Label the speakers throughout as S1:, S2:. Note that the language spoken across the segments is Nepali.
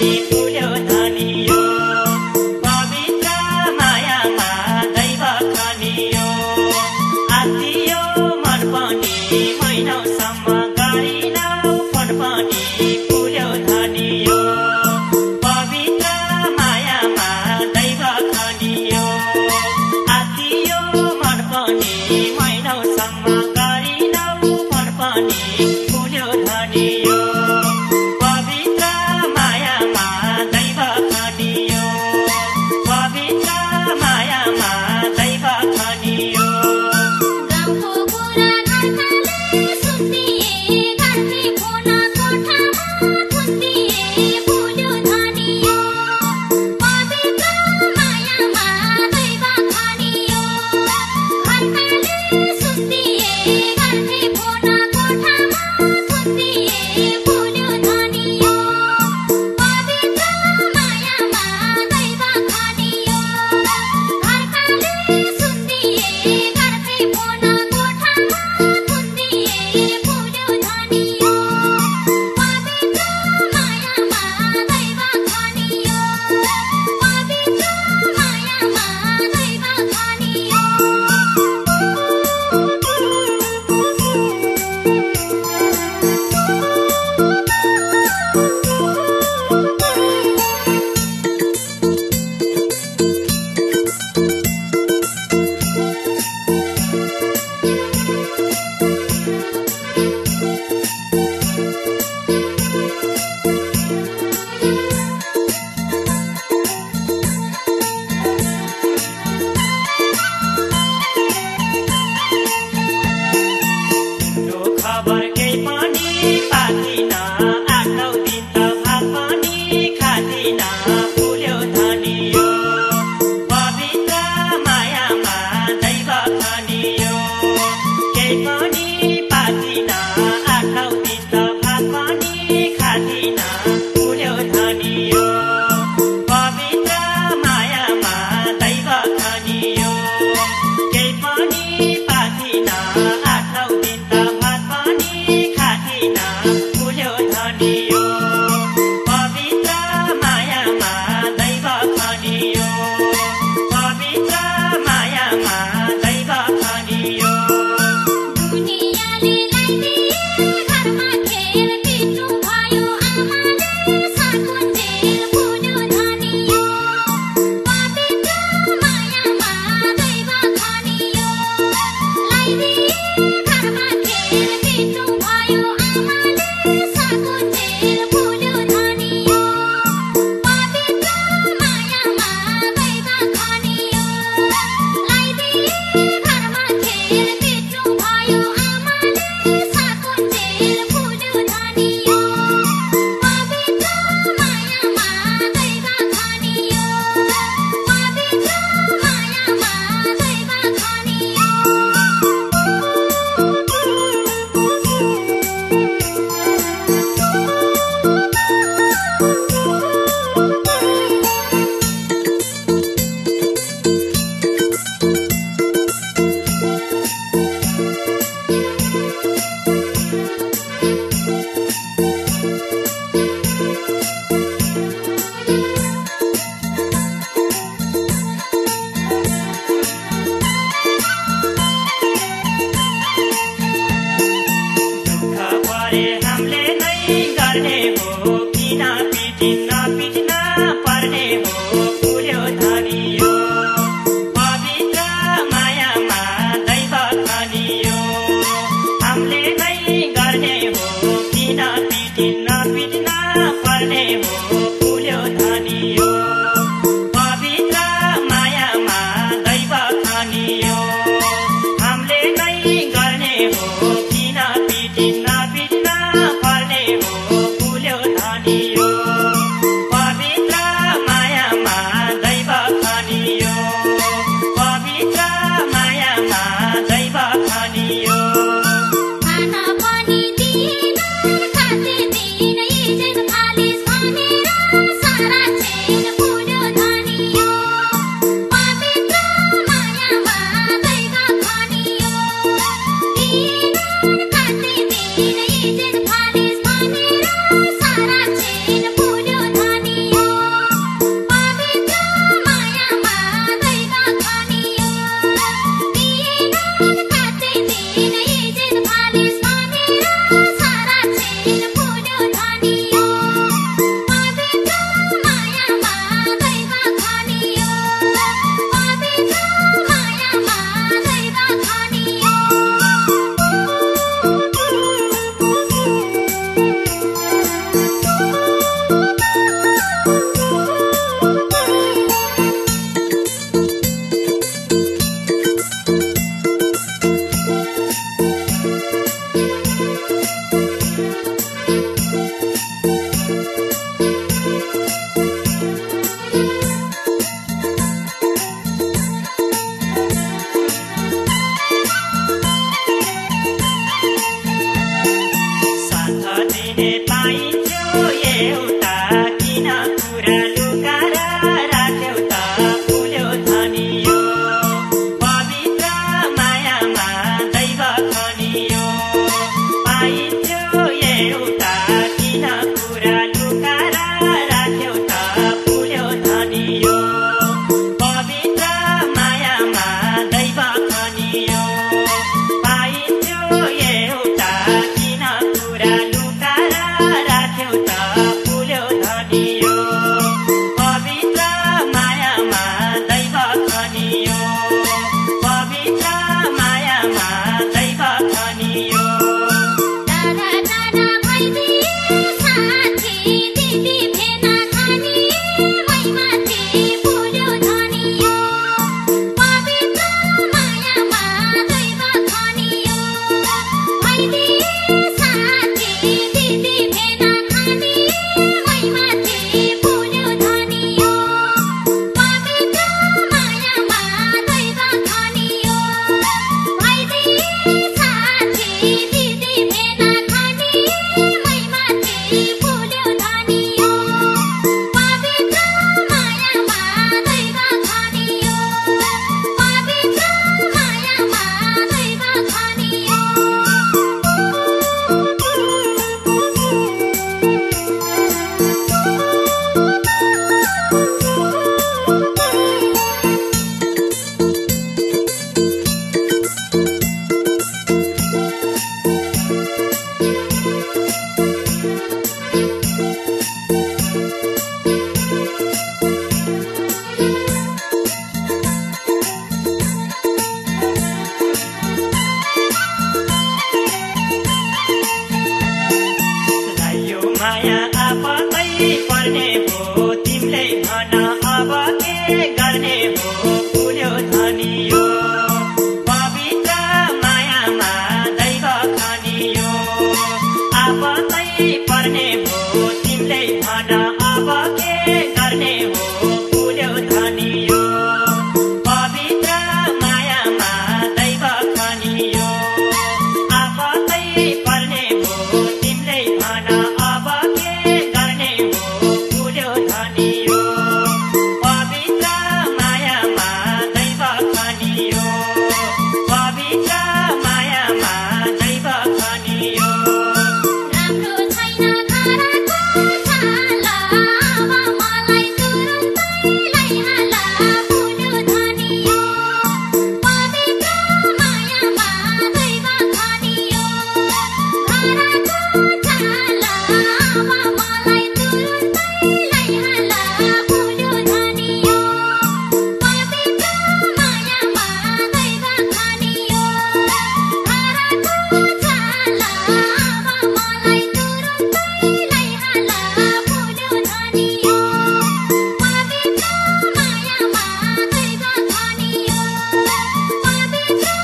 S1: फुल्यो धनियो पवित्र मायामा दैव खनियो आत्तियो मन पनि महिनौसम्म गरिनौ फोन पनि फुल्यो धनियो पवित्र मायामा दैव खनियो आत्तियो मन पनि महिनौसम्म गरिनौ फोन पनि फुल्यो धनियो पवित्र मायामा दैव खनियो पवित्र मायामा दैव खनियो
S2: गाउँको कुरा घरकाले सुन्दिए घरकै फोन कोठामा थुन्दिए फुल्यो धनियो पवित्र मायामा दैव खनियो घरकाले सुन्दिए घरकै फोन कोठामा थुन्दिए फुल्यो धनियो पवित्र मायामा दैव खनियो घरकाले सुन्दिए घरकै फोन कोठामा थुन्दिए फुल्यो धनियो पवित्र मायामा दैव खनियो पवित्र मायामा दैव खनियो
S1: तिम्रो खबर केही पनि पाथिन 8-9 दिन त भात पनि खाथिन फुल्यो धनियो पवित्र मायामा दैव खनियो केही पनि पाथिन 8-9 दिन त भात पनि खाथिन फुल्यो धनियो पवित्र मायामा दैव खनियो केही पनि पाथिन 8-9 दिन त भात पनि खाथिन फुल्यो धनियो पवित्र मायामा दैव खनियो पवित्र मायामा दैव खनियो
S2: दुनियाँले ल्याइदिए घरमा खेल पिट्नु भयो आमाले साकुन्जेल फुल्यो धनियो पवित्र मायामा दैव खनियो ल्याइदिए घरमा खेल पिट्नु भयो आमाले साकुन्जेल फुल्यो धनियो पवित्र मायामा दैव खनियो ल्याइदिए घरमा खेल पिट्नु भयो आमाले साकुन्जेल फुल्यो धनियो पवित्र मायामा दैव खनियो पवित्र मायामा दैव खनियो
S1: दुःख परे हामीले नै गर्ने हो किन पिट्न पर्ने हो फुल्यो धनियो पवित्र मायामा दैव खनियो हामीले नै गर्ने हो किन पिट्न पर्ने हो फुल्यो धनियो पवित्र मायामा दैव खनियो हामीले नै गर्ने हो किन पिट्न पर्ने हो फुल्यो धनियो पवित्र मायामा दैव खनियो पवित्र मायामा दैव खनियो
S2: खाना पनि दिएन खाते दिन इज्जत फालिस भनेर सारा चेन फुल्यो धनियो पवित्र मायामा दैव खनियो दिएन खाते दिन इज्जत फालिस भनेर सारा चेन
S1: पर्ने हो तिमीले भन अब के गर्ने हो फुल्यो धनियो पवित्र मायामा दैव खनियो आपतै पर्ने हो तिमीले भन अब के गर्ने हो फुल्यो धनियो पवित्र मायामा दैव खनियो आपतै पर्ने हो तिमीले भन अब के गर्ने हो फुल्यो धनियो पवित्र मायामा दैव खनियो पवित्र मायामा दैव खनियो
S2: राम्रो छैन धाराको छाला अब मलाई तुरुन्तै लैहाला फुल्यो धनियो पवित्र मायामा दैव खनियो धाराको छाला अब मलाई तुरुन्तै लैहाला फुल्यो धनियो पवित्र मायामा दैव खनियो धाराको छाला अब मलाई तुरुन्तै लैहाला फुल्यो धनियो पवित्र मायामा दैव खनियो पवित्र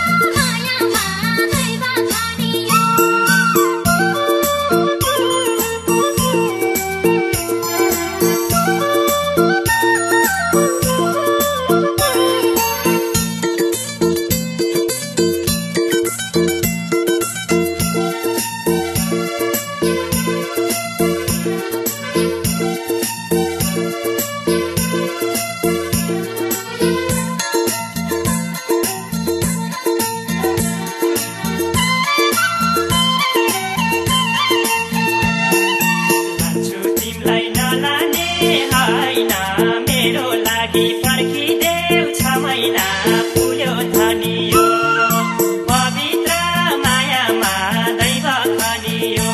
S1: लान्छु तिमीलाई नलाने होइन मेरो लागि पर्खिदेऊ 6 महिना फुल्यो धनियो पवित्र मायामा दैव खनियो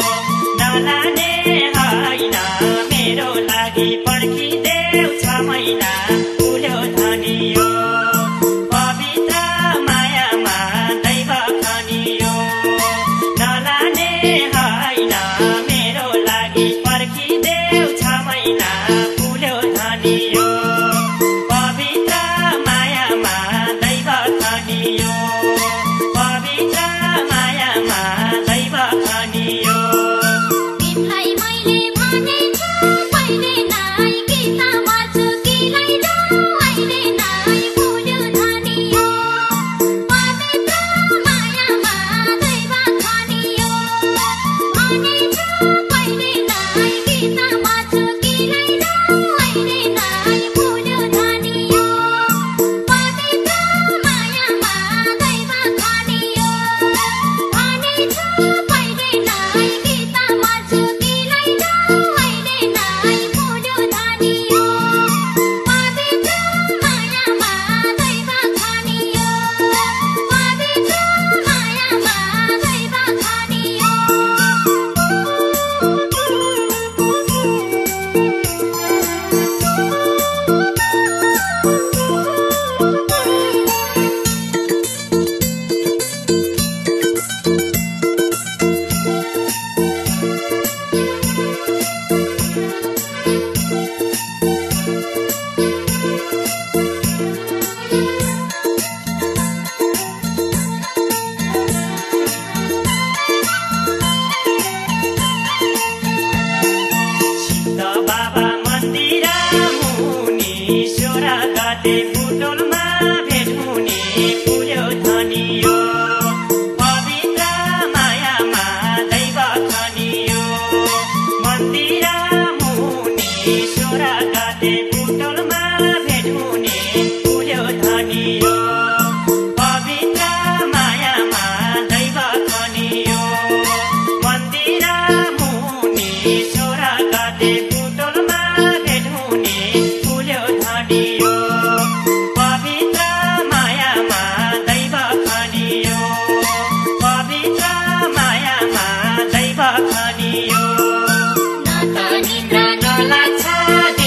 S1: नलाने होइन मेरो लागि पर्खिदेऊ 6 महिना फुल्यो धनियो पवित्र मायामा दैव खनियो नलाने होइन मेरो लागि पर्खिदेऊ 6 महिना फुल्यो धनियो पवित्र मायामा दैव खनियो पवित्र मायामा दैव खनियो
S2: तिमीलाई मैले भनेछु पहिले नै गीता वाचु किलाई अहिले नै फुल्यो धनियो पवित्र मायामा दैव खनियो भनेछु पहिले नै गीता वाचु किलाई अहिले नै फुल्यो धनियो पवित्र मायामा दैव खनियो भनेछु पहिले नै गीता वाचु किलाई अहिले नै फुल्यो धनियो पवित्र मायामा दैव खनियो पवित्र मायामा दैव खनियो
S1: सिद्ध बाबा मन्दिर मुनि स्वर्गते बुटोलमा भेट हुने फुल्यो धनियो पवित्र मायामा दैव खनियो मन्दिर मुनि स्वर्गते बुटोलमा भेट हुने फुल्यो धनियो पवित्र मायामा दैव खनियो मन्दिर मुनि स्वर्गते बुटोलमा भेट हुने फुल्यो धनियो पवित्र मायामा दैव खनियो पवित्र मायामा दैव खनियो न त निद्रा नलाग्छ